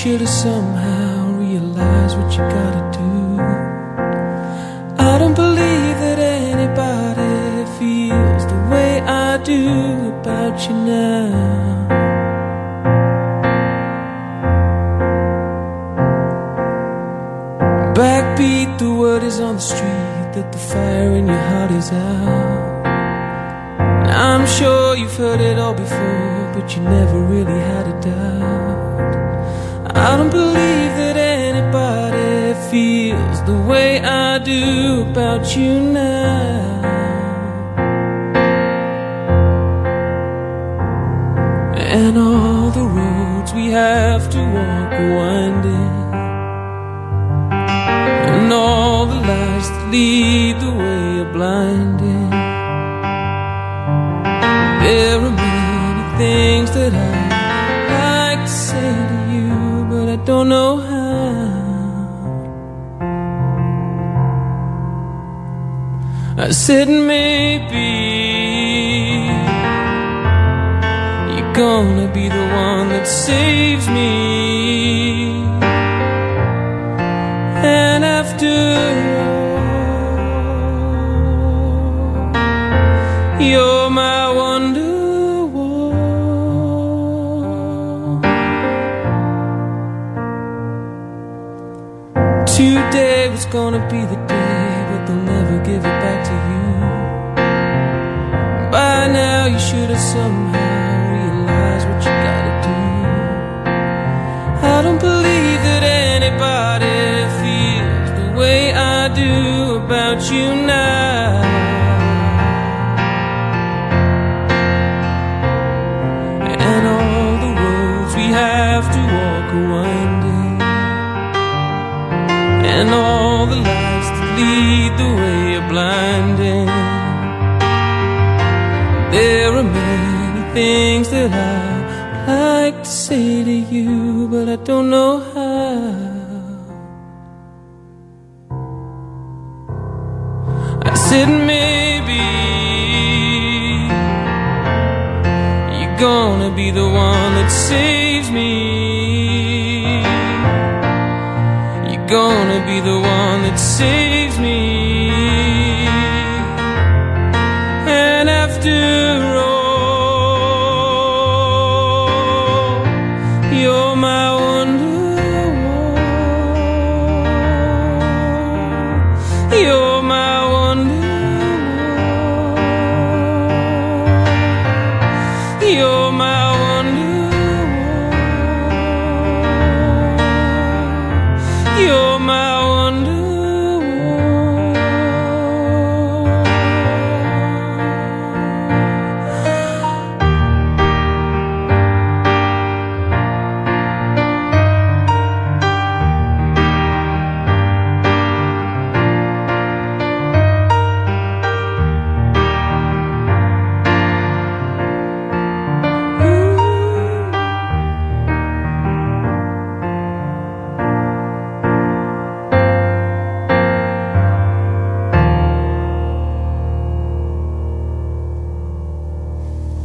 should have somehow realized what you gotta do. I don't believe that anybody feels the way I do about you now. Backbeat, the word is on the street that the fire in your heart is out. I'm sure you've heard it all before, but you never really had a doubt. I don't believe that anybody feels the way I do about you now. And all the roads we have to walk are winding, and all the lights that lead the way are blinding. There are many things that I'd like to say to you, but I don't know how. I said maybe you're gonna be the one that saves me, and after all, you're my wonder wall. Today was gonna be the day, but they'll never give it back to you. By now you should have somehow realized what you gotta do. I don't believe that anybody feels the way I do about you now. And all the roads we have to walk are winding, and all the lights that lead the way are blinding. There are many things that I'd like to say to you, but I don't know how. I said maybe you're gonna be the one that saves me. You're gonna be the one that saves me.